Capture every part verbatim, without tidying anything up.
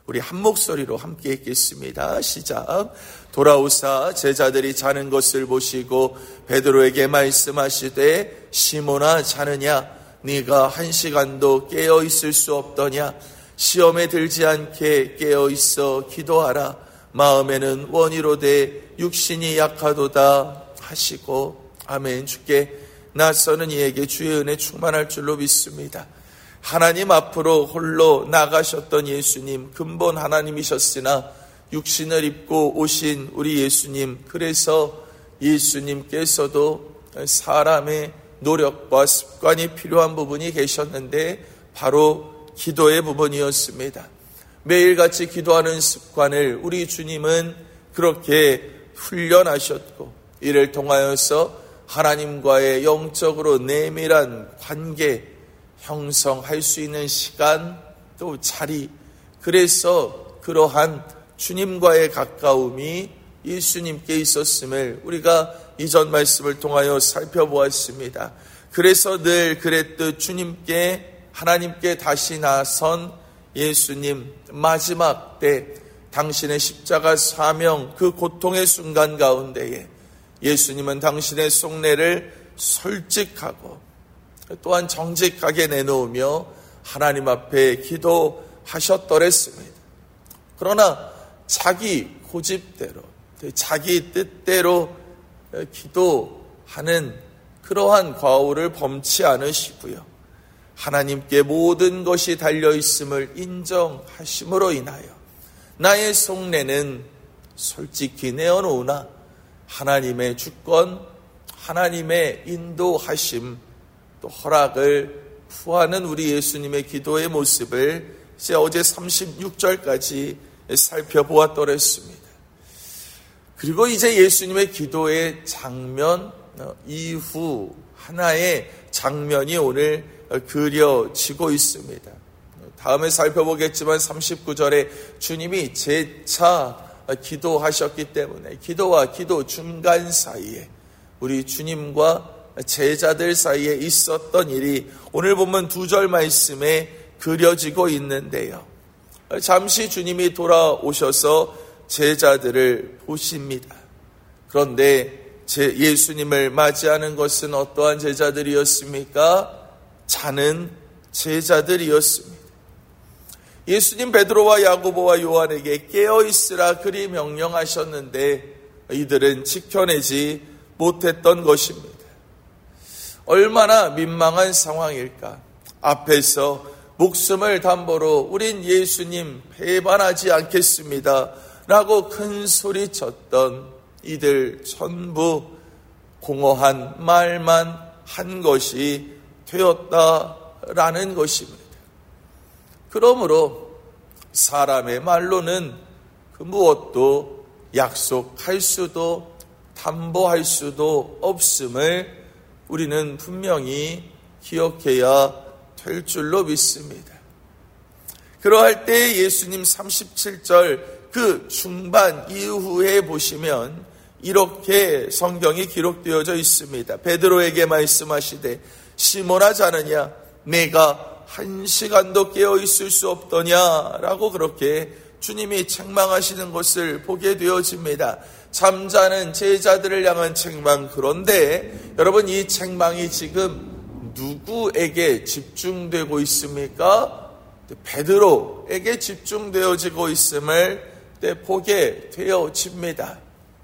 우리 한 목소리로 함께 읽겠습니다. 시작. 돌아오사 제자들이 자는 것을 보시고 베드로에게 말씀하시되 시몬아 자느냐 네가 한 시간도 깨어 있을 수 없더냐 시험에 들지 않게 깨어 있어 기도하라 마음에는 원이로되 육신이 약하도다 하시고 아멘. 주께 낯서는 이에게 주의 은혜 충만할 줄로 믿습니다. 하나님 앞으로 홀로 나가셨던 예수님, 근본 하나님이셨으나 육신을 입고 오신 우리 예수님, 그래서 예수님께서도 사람의 노력과 습관이 필요한 부분이 계셨는데 바로 기도의 부분이었습니다. 매일같이 기도하는 습관을 우리 주님은 그렇게 훈련하셨고 이를 통하여서 하나님과의 영적으로 내밀한 관계 형성할 수 있는 시간 또 자리, 그래서 그러한 주님과의 가까움이 예수님께 있었음을 우리가 이전 말씀을 통하여 살펴보았습니다. 그래서 늘 그랬듯 주님께 하나님께 다시 나선 예수님, 마지막 때 당신의 십자가 사명 그 고통의 순간 가운데에 예수님은 당신의 속내를 솔직하고 또한 정직하게 내놓으며 하나님 앞에 기도하셨더랬습니다. 그러나 자기 고집대로 자기 뜻대로 기도하는 그러한 과오를 범치 않으시고요, 하나님께 모든 것이 달려있음을 인정하심으로 인하여 나의 속내는 솔직히 내어놓으나 하나님의 주권, 하나님의 인도하심 또 허락을 구하는 우리 예수님의 기도의 모습을 이제 어제 삼십육 절까지 살펴보았더랬습니다. 그리고 이제 예수님의 기도의 장면 이후 하나의 장면이 오늘 그려지고 있습니다. 다음에 살펴보겠지만 삼십구 절에 주님이 재차 기도하셨기 때문에 기도와 기도 중간 사이에 우리 주님과 제자들 사이에 있었던 일이 오늘 보면 두 절 말씀에 그려지고 있는데요. 잠시 주님이 돌아오셔서 제자들을 보십니다. 그런데 제 예수님을 맞이하는 것은 어떠한 제자들이었습니까? 자는 제자들이었습니다. 예수님 베드로와 야고보와 요한에게 깨어있으라 그리 명령하셨는데 이들은 지켜내지 못했던 것입니다. 얼마나 민망한 상황일까. 앞에서 목숨을 담보로 우린 예수님 배반하지 않겠습니다 라고 큰 소리 쳤던 이들 전부 공허한 말만 한 것이 되었다라는 것입니다. 그러므로 사람의 말로는 그 무엇도 약속할 수도 담보할 수도 없음을 우리는 분명히 기억해야 될 줄로 믿습니다. 그러할 때 예수님 삼십칠 절 그 중반 이후에 보시면 이렇게 성경이 기록되어져 있습니다. 베드로에게 말씀하시되 시몬아 자느냐 내가 한 시간도 깨어 있을 수 없더냐라고 그렇게 주님이 책망하시는 것을 보게 되어집니다. 잠자는 제자들을 향한 책망. 그런데 여러분, 이 책망이 지금 누구에게 집중되고 있습니까? 베드로에게 집중되어지고 있음을 보게 되어집니다.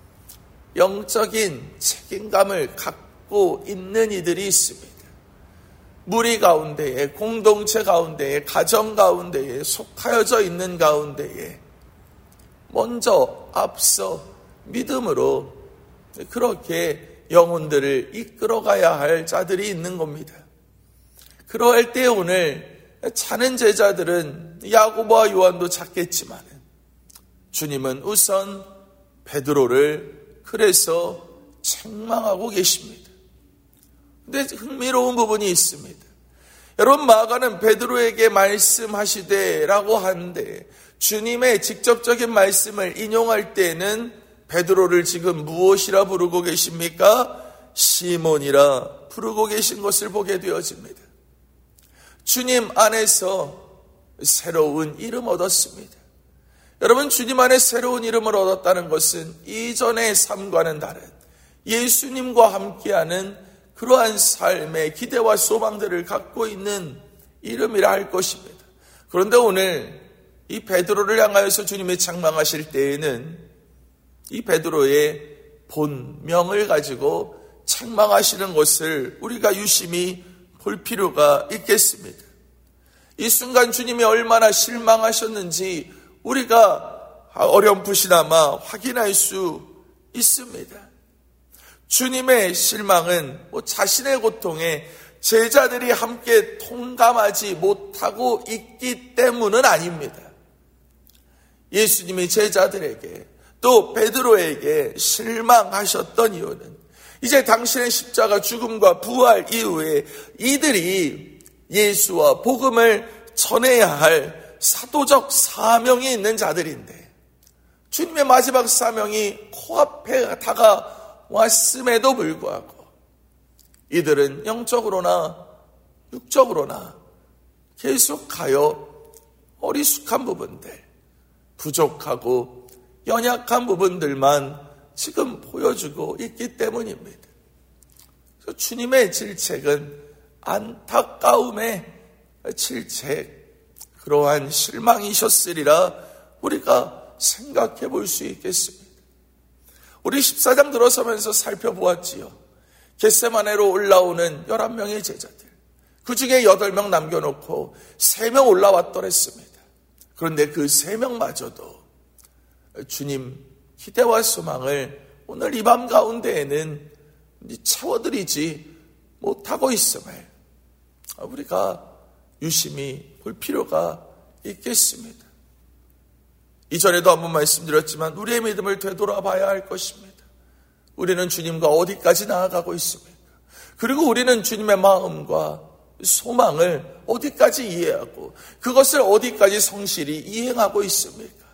영적인 책임감을 갖고 있는 이들이 있습니다. 무리 가운데에, 공동체 가운데에, 가정 가운데에, 속하여져 있는 가운데에 먼저 앞서 믿음으로 그렇게 영혼들을 이끌어가야 할 자들이 있는 겁니다. 그러할 때 오늘 자는 제자들은 야고보와 요한도 찾겠지만 주님은 우선 베드로를 그래서 책망하고 계십니다. 그런데 흥미로운 부분이 있습니다. 여러분, 마가는 베드로에게 말씀하시되 라고 하는데 주님의 직접적인 말씀을 인용할 때는 베드로를 지금 무엇이라 부르고 계십니까? 시몬이라 부르고 계신 것을 보게 되어집니다. 주님 안에서 새로운 이름 얻었습니다. 여러분, 주님 안에 새로운 이름을 얻었다는 것은 이전의 삶과는 다른 예수님과 함께하는 그러한 삶의 기대와 소망들을 갖고 있는 이름이라 할 것입니다. 그런데 오늘 이 베드로를 향하여서 주님이 책망하실 때에는 이 베드로의 본명을 가지고 책망하시는 것을 우리가 유심히 볼 필요가 있겠습니다. 이 순간 주님이 얼마나 실망하셨는지 우리가 어렴풋이나마 확인할 수 있습니다. 주님의 실망은 뭐 자신의 고통에 제자들이 함께 통감하지 못하고 있기 때문은 아닙니다. 예수님이 제자들에게 또 베드로에게 실망하셨던 이유는 이제 당신의 십자가 죽음과 부활 이후에 이들이 예수와 복음을 전해야 할 사도적 사명이 있는 자들인데 주님의 마지막 사명이 코앞에 다가왔음에도 불구하고 이들은 영적으로나 육적으로나 계속하여 어리숙한 부분들, 부족하고 연약한 부분들만 지금 보여주고 있기 때문입니다. 그래서 주님의 질책은 안타까움의 질책, 그러한 실망이셨으리라 우리가 생각해 볼 수 있겠습니다. 우리 십사 장 들어서면서 살펴보았지요. 겟세마네로 올라오는 열한 명의 제자들, 그 중에 여덟 명 남겨놓고 세 명 올라왔더랬습니다. 그런데 그 세 명마저도 주님 기대와 소망을 오늘 이 밤 가운데에는 채워드리지 못하고 있음을 우리가 유심히 볼 필요가 있겠습니다. 이전에도 한번 말씀드렸지만 우리의 믿음을 되돌아봐야 할 것입니다. 우리는 주님과 어디까지 나아가고 있습니까? 그리고 우리는 주님의 마음과 소망을 어디까지 이해하고 그것을 어디까지 성실히 이행하고 있습니까?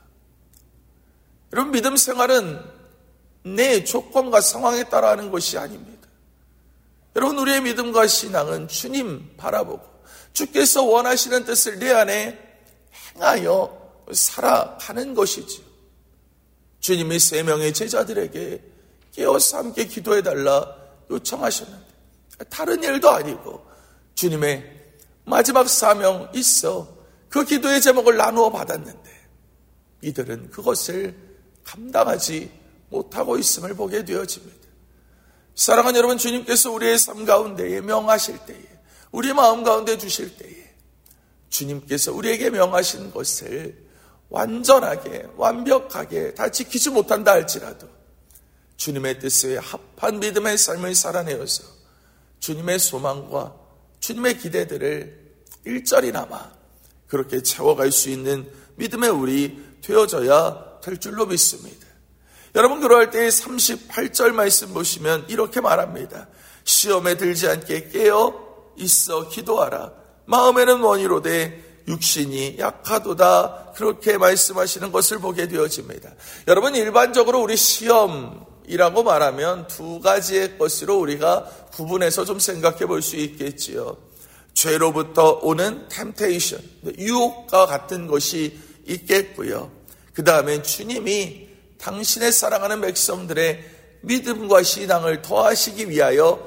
여러분, 믿음 생활은 내 조건과 상황에 따라 하는 것이 아닙니다. 여러분, 우리의 믿음과 신앙은 주님 바라보고 주께서 원하시는 뜻을 내 안에 행하여 살아가는 것이지요. 주님이 세 명의 제자들에게 깨어서 함께 기도해달라 요청하셨는데 다른 일도 아니고 주님의 마지막 사명 있어 그 기도의 제목을 나누어 받았는데 이들은 그것을 감당하지 못하고 있음을 보게 되어집니다. 사랑하는 여러분, 주님께서 우리의 삶 가운데에 명하실 때에, 우리 마음 가운데 주실 때에 주님께서 우리에게 명하신 것을 완전하게 완벽하게 다 지키지 못한다 할지라도 주님의 뜻에 합한 믿음의 삶을 살아내어서 주님의 소망과 주님의 기대들을 일절이나마 그렇게 채워갈 수 있는 믿음의 우리 되어져야 될 줄로 믿습니다. 여러분, 그럴 때 삼십팔 절 말씀 보시면 이렇게 말합니다. 시험에 들지 않게 깨어 있어 기도하라. 마음에는 원이로되 육신이 약하도다. 그렇게 말씀하시는 것을 보게 되어집니다. 여러분, 일반적으로 우리 시험이라고 말하면 두 가지의 것으로 우리가 구분해서 좀 생각해 볼 수 있겠지요. 죄로부터 오는 템테이션, 유혹과 같은 것이 있겠고요. 그 다음에 주님이 당신의 사랑하는 백성들의 믿음과 신앙을 더하시기 위하여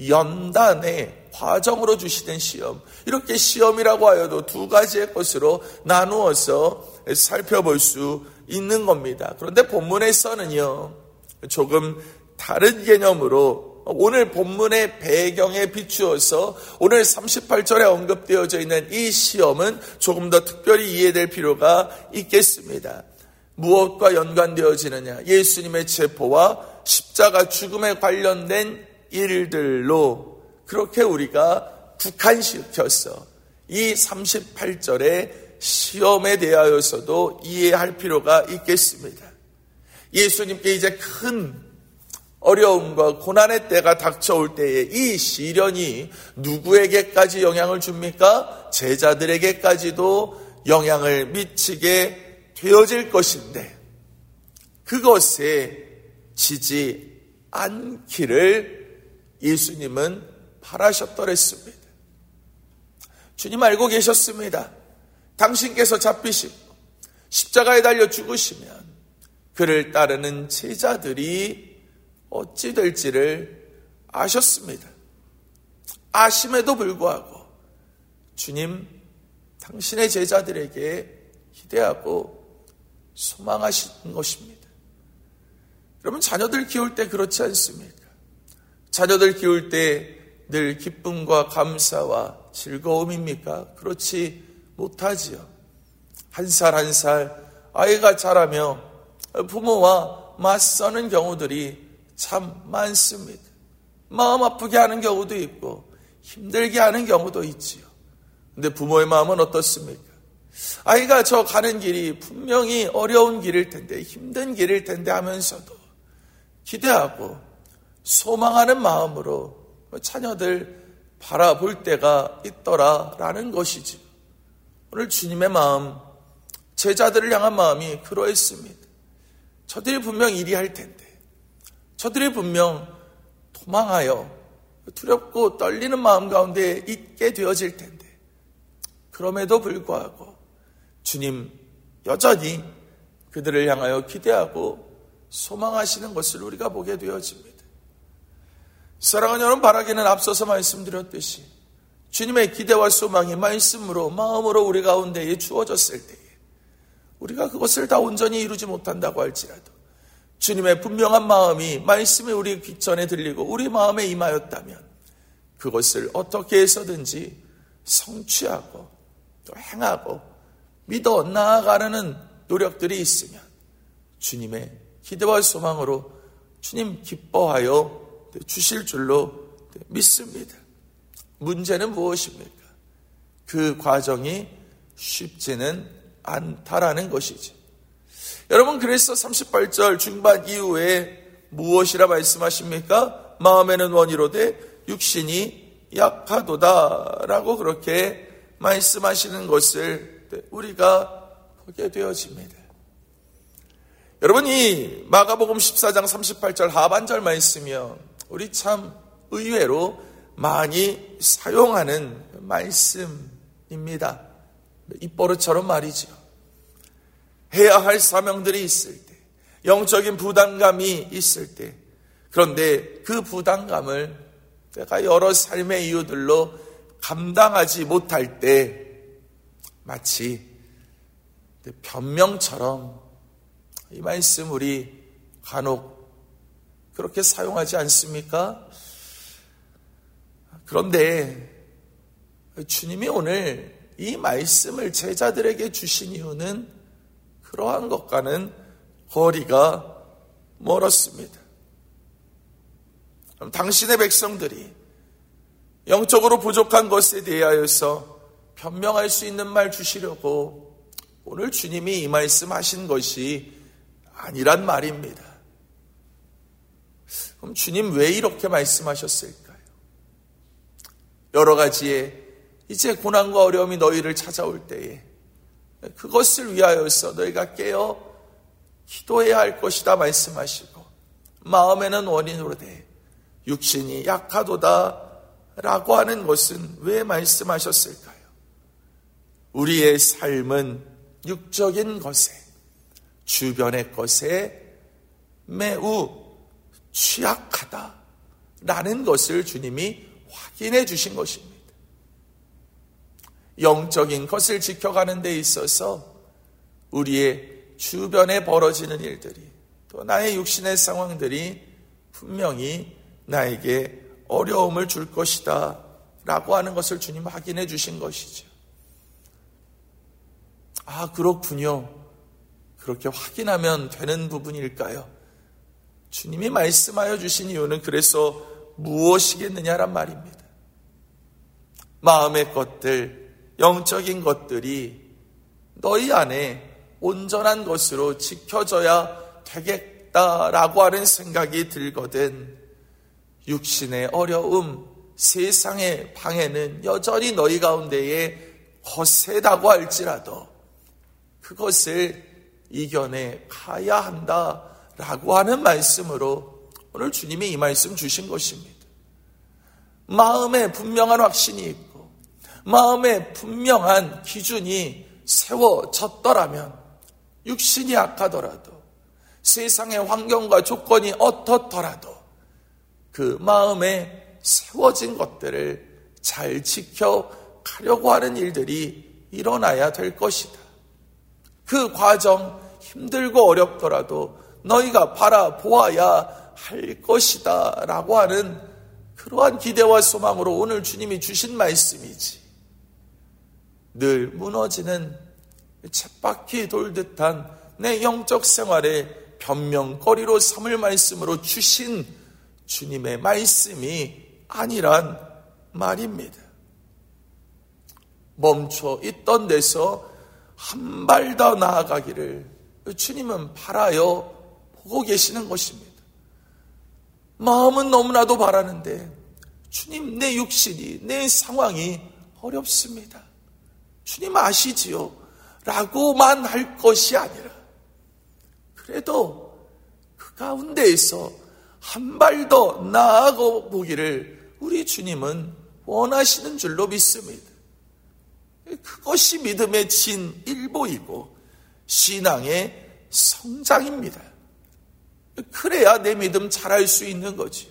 연단의 과정으로 주시는 시험, 이렇게 시험이라고 하여도 두 가지의 것으로 나누어서 살펴볼 수 있는 겁니다. 그런데 본문에서는요, 조금 다른 개념으로 오늘 본문의 배경에 비추어서 오늘 삼십팔 절에 언급되어져 있는 이 시험은 조금 더 특별히 이해될 필요가 있겠습니다. 무엇과 연관되어지느냐? 예수님의 체포와 십자가 죽음에 관련된 일들로 그렇게 우리가 국한시켜서 이 삼십팔 절의 시험에 대하여서도 이해할 필요가 있겠습니다. 예수님께 이제 큰 어려움과 고난의 때가 닥쳐올 때에 이 시련이 누구에게까지 영향을 줍니까? 제자들에게까지도 영향을 미치게 되어질 것인데 그것에 지지 않기를 예수님은 바라셨더랬습니다. 주님 알고 계셨습니다. 당신께서 잡히시고 십자가에 달려 죽으시면 그를 따르는 제자들이 어찌 될지를 아셨습니다. 아심에도 불구하고 주님, 당신의 제자들에게 기대하고 소망하시는 것입니다. 여러분, 자녀들 키울 때 그렇지 않습니까? 자녀들 키울 때 늘 기쁨과 감사와 즐거움입니까? 그렇지 못하지요. 한 살 한 살 아이가 자라며 부모와 맞서는 경우들이 참 많습니다. 마음 아프게 하는 경우도 있고 힘들게 하는 경우도 있지요. 근데 부모의 마음은 어떻습니까? 아이가 저 가는 길이 분명히 어려운 길일 텐데, 힘든 길일 텐데 하면서도 기대하고 소망하는 마음으로 자녀들 바라볼 때가 있더라라는 것이지. 오늘 주님의 마음, 제자들을 향한 마음이 그러했습니다. 저들이 분명 이리 할 텐데, 저들이 분명 도망하여 두렵고 떨리는 마음 가운데 있게 되어질 텐데, 그럼에도 불구하고 주님 여전히 그들을 향하여 기대하고 소망하시는 것을 우리가 보게 되어집니다. 사랑하는 여러분, 바라기는 앞서서 말씀드렸듯이 주님의 기대와 소망이 말씀으로, 마음으로 우리 가운데에 주어졌을 때에 우리가 그것을 다 온전히 이루지 못한다고 할지라도 주님의 분명한 마음이 말씀이 우리 귀 전에 들리고 우리 마음에 임하였다면 그것을 어떻게 해서든지 성취하고 또 행하고 믿어 나아가려는 노력들이 있으면 주님의 기대와 소망으로 주님 기뻐하여 주실 줄로 믿습니다. 문제는 무엇입니까? 그 과정이 쉽지는 않다라는 것이지. 여러분, 그래서 삼십팔 절 중반 이후에 무엇이라 말씀하십니까? 마음에는 원이로되 육신이 약하도다라고 그렇게 말씀하시는 것을 우리가 보게 되어집니다. 여러분, 이 마가복음 십사 장 삼십팔 절 하반절 말씀이요, 우리 참 의외로 많이 사용하는 말씀입니다. 입버릇처럼 말이죠. 해야 할 사명들이 있을 때, 영적인 부담감이 있을 때, 그런데 그 부담감을 내가 여러 삶의 이유들로 감당하지 못할 때 마치 변명처럼 이 말씀 우리 간혹 그렇게 사용하지 않습니까? 그런데 주님이 오늘 이 말씀을 제자들에게 주신 이유는 그러한 것과는 거리가 멀었습니다. 당신의 백성들이 영적으로 부족한 것에 대하여서 변명할 수 있는 말 주시려고 오늘 주님이 이 말씀 하신 것이 아니란 말입니다. 그럼 주님 왜 이렇게 말씀하셨을까요? 여러 가지의 이제 고난과 어려움이 너희를 찾아올 때에 그것을 위하여서 너희가 깨어 기도해야 할 것이다 말씀하시고, 마음에는 원인으로되 육신이 약하도다 라고 하는 것은 왜 말씀하셨을까요? 우리의 삶은 육적인 것에, 주변의 것에 매우 취약하다라는 것을 주님이 확인해 주신 것입니다. 영적인 것을 지켜가는 데 있어서 우리의 주변에 벌어지는 일들이, 또 나의 육신의 상황들이 분명히 나에게 어려움을 줄 것이다 라고 하는 것을 주님 확인해 주신 것이죠. 아, 그렇군요. 그렇게 확인하면 되는 부분일까요? 주님이 말씀하여 주신 이유는 그래서 무엇이겠느냐란 말입니다. 마음의 것들, 영적인 것들이 너희 안에 온전한 것으로 지켜져야 되겠다라고 하는 생각이 들거든 육신의 어려움, 세상의 방해는 여전히 너희 가운데에 거세다고 할지라도 그것을 이겨내 가야 한다라고 하는 말씀으로 오늘 주님이 이 말씀 주신 것입니다. 마음에 분명한 확신이 있고 마음에 분명한 기준이 세워졌더라면 육신이 약하더라도 세상의 환경과 조건이 어떻더라도 그 마음에 세워진 것들을 잘 지켜가려고 하는 일들이 일어나야 될 것이다. 그 과정 힘들고 어렵더라도 너희가 바라보아야 할 것이다 라고 하는 그러한 기대와 소망으로 오늘 주님이 주신 말씀이지, 늘 무너지는 쳇바퀴 돌듯한 내 영적 생활의 변명거리로 삼을 말씀으로 주신 주님의 말씀이 아니란 말입니다. 멈춰 있던 데서 한 발 더 나아가기를 주님은 바라여 보고 계시는 것입니다. 마음은 너무나도 바라는데 주님, 내 육신이, 내 상황이 어렵습니다. 주님 아시지요? 라고만 할 것이 아니라 그래도 그 가운데에서 한 발 더 나아가 보기를 우리 주님은 원하시는 줄로 믿습니다. 그것이 믿음의 진일보이고 신앙의 성장입니다. 그래야 내 믿음 잘할 수 있는 거지요.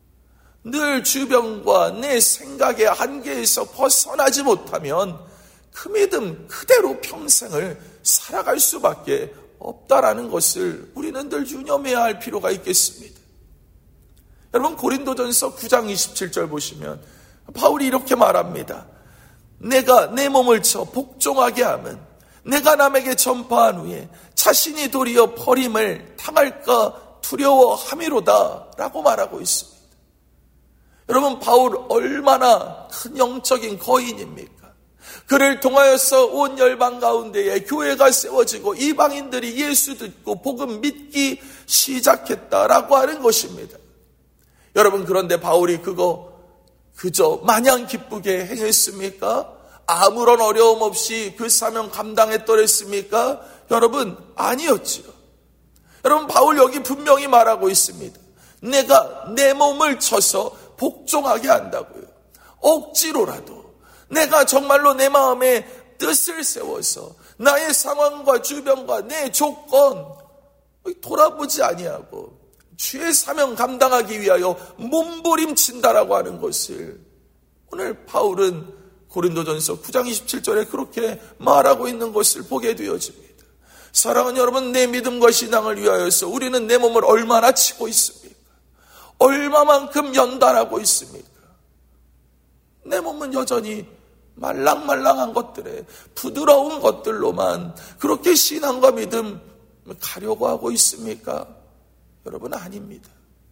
늘 주변과 내 생각의 한계에서 벗어나지 못하면 그 믿음 그대로 평생을 살아갈 수밖에 없다라는 것을 우리는 늘 유념해야 할 필요가 있겠습니다. 여러분, 고린도전서 구 장 이십칠 절 보시면 바울이 이렇게 말합니다. 내가 내 몸을 쳐 복종하게 하면 내가 남에게 전파한 후에 자신이 도리어 버림을 당할까 두려워함이로다 라고 말하고 있습니다. 여러분, 바울 얼마나 큰 영적인 거인입니까? 그를 통하여서 온 열방 가운데에 교회가 세워지고 이방인들이 예수 듣고 복음 믿기 시작했다라고 하는 것입니다. 여러분, 그런데 바울이 그거 그저 마냥 기쁘게 행했습니까? 아무런 어려움 없이 그 사명 감당했더랬습니까? 여러분, 아니었지요. 여러분, 바울 여기 분명히 말하고 있습니다. 내가 내 몸을 쳐서 복종하게 한다고요. 억지로라도 내가 정말로 내 마음에 뜻을 세워서 나의 상황과 주변과 내 조건 돌아보지 아니하고 주의 사명 감당하기 위하여 몸부림친다라고 하는 것을 오늘 바울은 고린도전서 구 장 이십칠 절에 그렇게 말하고 있는 것을 보게 되어집니다. 사랑하는 여러분, 내 믿음과 신앙을 위하여서 우리는 내 몸을 얼마나 치고 있습니까? 얼마만큼 연단하고 있습니까? 내 몸은 여전히 말랑말랑한 것들에 부드러운 것들로만 그렇게 신앙과 믿음 가려고 하고 있습니까? 여러분, 아닙니다.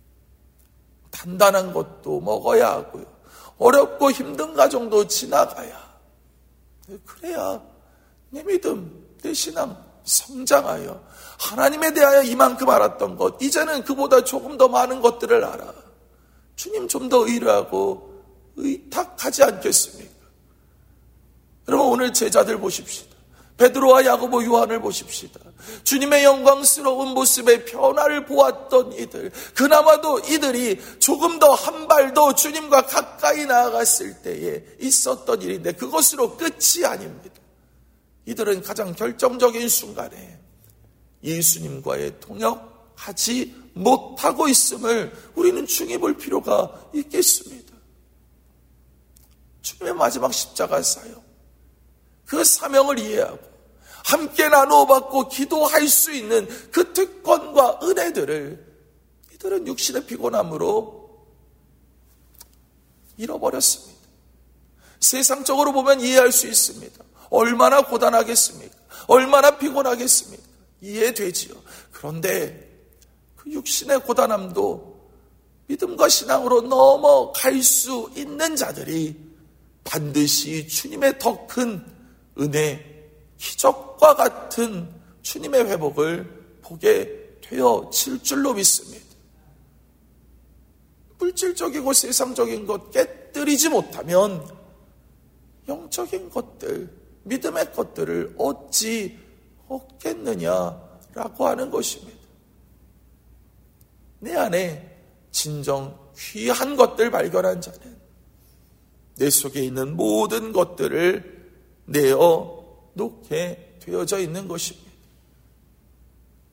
단단한 것도 먹어야 하고요. 어렵고 힘든 과정도 지나가야, 그래야 내 믿음, 내 신앙 성장하여 하나님에 대하여 이만큼 알았던 것, 이제는 그보다 조금 더 많은 것들을 알아 주님 좀 더 의뢰하고 의탁하지 않겠습니까? 여러분, 오늘 제자들 보십시다. 베드로와 야고보, 요한을 보십시다. 주님의 영광스러운 모습의 변화를 보았던 이들, 그나마도 이들이 조금 더 한 발 더 주님과 가까이 나아갔을 때에 있었던 일인데 그것으로 끝이 아닙니다. 이들은 가장 결정적인 순간에 예수님과의 동역하지 못하고 있음을 우리는 중요해 볼 필요가 있겠습니다. 주님의 마지막 십자가 사역, 그 사명을 이해하고 함께 나누어 받고 기도할 수 있는 그 특권과 은혜들을 이들은 육신의 피곤함으로 잃어버렸습니다. 세상적으로 보면 이해할 수 있습니다. 얼마나 고단하겠습니까? 얼마나 피곤하겠습니까? 이해되지요. 그런데 그 육신의 고단함도 믿음과 신앙으로 넘어갈 수 있는 자들이 반드시 주님의 더 큰 은혜, 기적과 같은 주님의 회복을 보게 되어질 줄로 믿습니다. 물질적이고 세상적인 것 깨뜨리지 못하면 영적인 것들, 믿음의 것들을 얻지 없겠느냐라고 하는 것입니다. 내 안에 진정 귀한 것들 발견한 자는 내 속에 있는 모든 것들을 내어 놓게 되어져 있는 것입니다.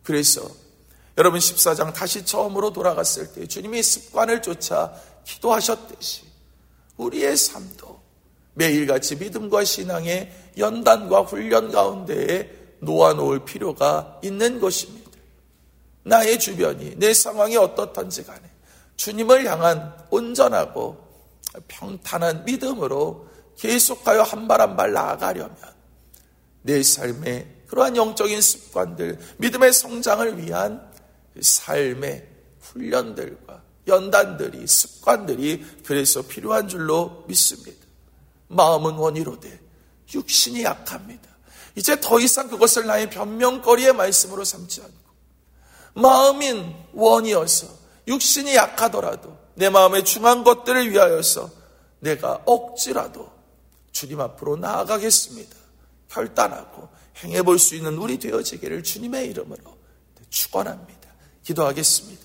그래서 여러분 십사 장 다시 처음으로 돌아갔을 때 주님이 습관을 쫓아 기도하셨듯이 우리의 삶도 매일같이 믿음과 신앙의 연단과 훈련 가운데에 놓아놓을 필요가 있는 것입니다. 나의 주변이 내 상황이 어떻든지 간에 주님을 향한 온전하고 평탄한 믿음으로 계속하여 한 발 한 발 나아가려면 내 삶의 그러한 영적인 습관들, 믿음의 성장을 위한 삶의 훈련들과 연단들이, 습관들이 그래서 필요한 줄로 믿습니다. 마음은 원이로되 육신이 약합니다. 이제 더 이상 그것을 나의 변명거리의 말씀으로 삼지 않고 마음인 원이어서 육신이 약하더라도 내 마음의 중한 것들을 위하여서 내가 억지라도 주님 앞으로 나아가겠습니다. 결단하고 행해볼 수 있는 우리 되어지기를 주님의 이름으로 축원합니다. 기도하겠습니다.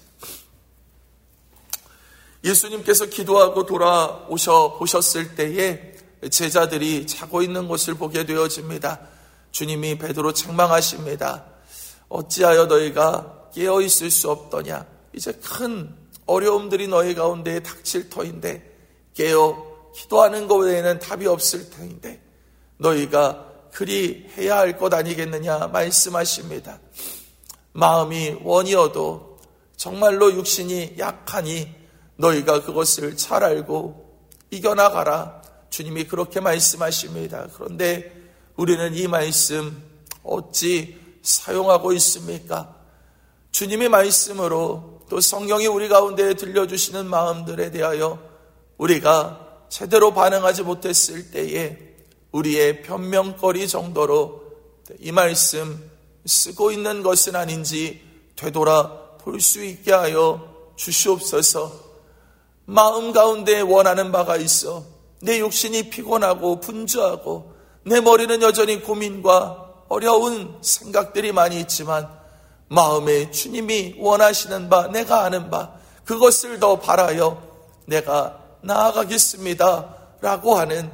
예수님께서 기도하고 돌아오셔 보셨을 때에 제자들이 자고 있는 것을 보게 되어집니다. 주님이 베드로 책망하십니다. 어찌하여 너희가 깨어 있을 수 없더냐. 이제 큰 어려움들이 너희 가운데에 닥칠 터인데 깨어 기도하는 것 외에는 답이 없을 터인데 너희가 그리 해야 할 것 아니겠느냐 말씀하십니다. 마음이 원이어도 정말로 육신이 약하니 너희가 그것을 잘 알고 이겨나가라. 주님이 그렇게 말씀하십니다. 그런데 우리는 이 말씀 어찌 사용하고 있습니까? 주님의 말씀으로 또 성경이 우리 가운데 들려주시는 마음들에 대하여 우리가 제대로 반응하지 못했을 때에 우리의 변명거리 정도로 이 말씀 쓰고 있는 것은 아닌지 되돌아 볼 수 있게 하여 주시옵소서. 마음 가운데 원하는 바가 있어 내 육신이 피곤하고 분주하고 내 머리는 여전히 고민과 어려운 생각들이 많이 있지만 마음에 주님이 원하시는 바, 내가 아는 바, 그것을 더 바라여 내가 나아가겠습니다 라고 하는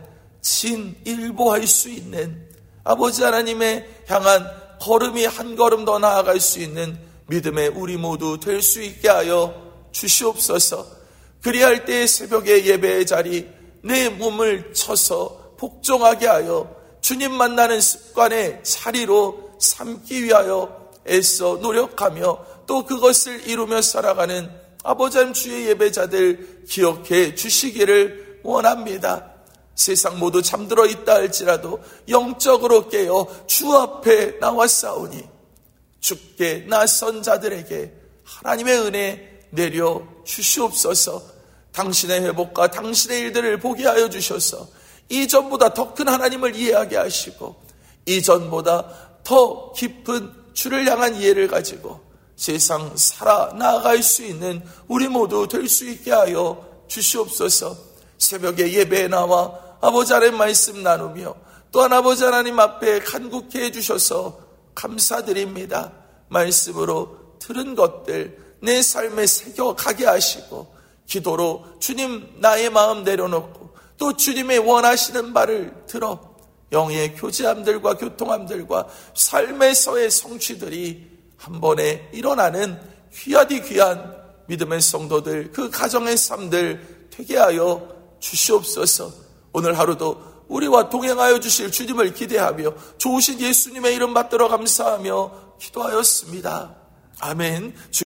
진일보할 수 있는 아버지 하나님의 향한 걸음이 한 걸음 더 나아갈 수 있는 믿음의 우리 모두 될 수 있게 하여 주시옵소서. 그리할 때의 새벽의 예배의 자리 내 몸을 쳐서 복종하게 하여 주님 만나는 습관의 자리로 삼기 위하여 애써 노력하며 또 그것을 이루며 살아가는 아버지 하나님 주의 예배자들 기억해 주시기를 원합니다. 세상 모두 잠들어 있다 할지라도 영적으로 깨어 주 앞에 나왔사오니 주께 나선 자들에게 하나님의 은혜 내려 주시옵소서. 당신의 회복과 당신의 일들을 보게 하여 주셔서 이전보다 더 큰 하나님을 이해하게 하시고 이전보다 더 깊은 주를 향한 이해를 가지고 세상 살아 나아갈 수 있는 우리 모두 될 수 있게 하여 주시옵소서. 새벽에 예배에 나와 아버지 하나님 말씀 나누며 또한 아버지 하나님 앞에 간구케 해주셔서 감사드립니다. 말씀으로 들은 것들 내 삶에 새겨가게 하시고 기도로 주님 나의 마음 내려놓고 또 주님의 원하시는 바를 들어 영의 교제함들과 교통함들과 삶에서의 성취들이 한 번에 일어나는 귀하디 귀한 믿음의 성도들, 그 가정의 삶들 되게 하여 주시옵소서. 오늘 하루도 우리와 동행하여 주실 주님을 기대하며 좋으신 예수님의 이름 받들어 감사하며 기도하였습니다. 아멘.